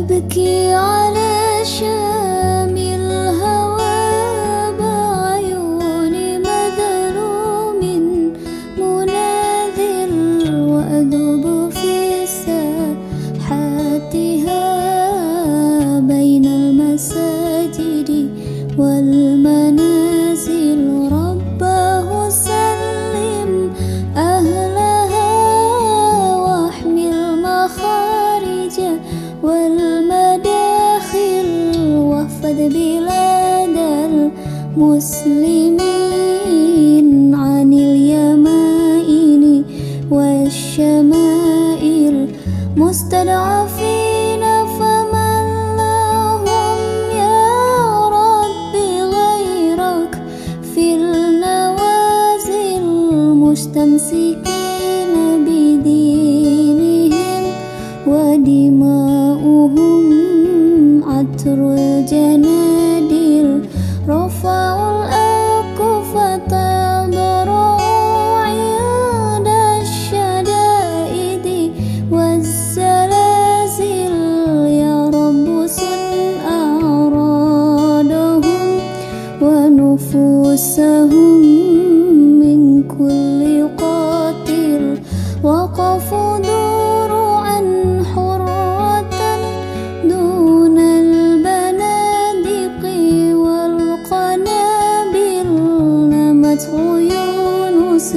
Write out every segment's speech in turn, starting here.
أبكي على شام الهوى بعيون مذلوم مناذر، وأذوب في ساحاتها بين المساجد والمنازل. رباه سلم أهلها واحمي المخارج والمداخل، واحفظ بلاد المسلمين عن اليمائن والشمائل. مستضعفين فمن لهم يا رب غيرك في النوازل، مستمسكين بدينهم ودماؤهم عطر الجنادل. رفعوا الأكف تضرعوا عند الشدائد والزلازل. يا رب صن أعراضهم ونفوسهم من كل قاتل. وقفوا ذروعا حرة دون البنادق والقنابل. نمت عيون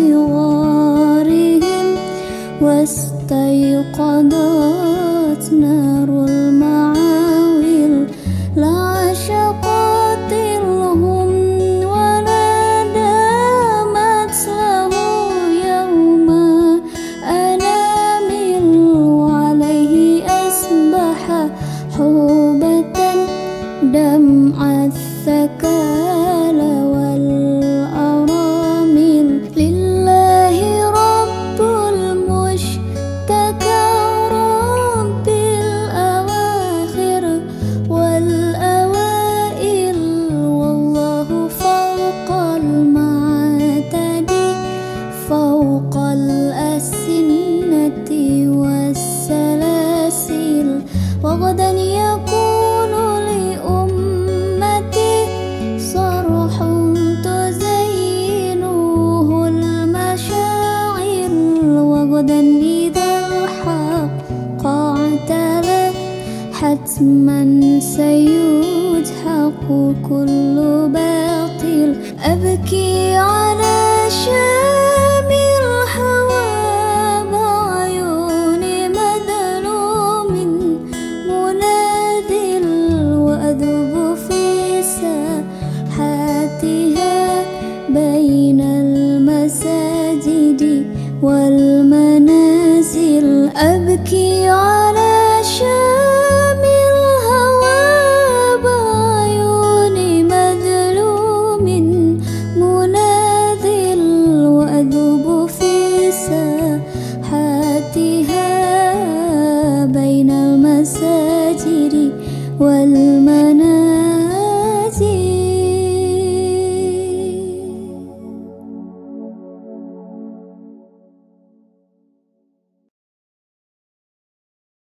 صغارهم واستيقظت نار المعاول. لا عاش قاتلهم ولا دامت له يوم أنامل، وعليه أسبح حوبة دمع الثكال والأرامل. لله رب المشتكى رب الأواخر والأوائل، والله فوق المعتد فوق الأسنة والسلاسل. وغدا يكون لأمتي صرح تزينه المشاعر، وغدا إذا الحق اعتلى حتما سيدحق كل باطل. أبكي على شام الهوى بعيون مذلوم مناذل، وأذوب في ساحاتها بين المساجد والمنازل. أبكي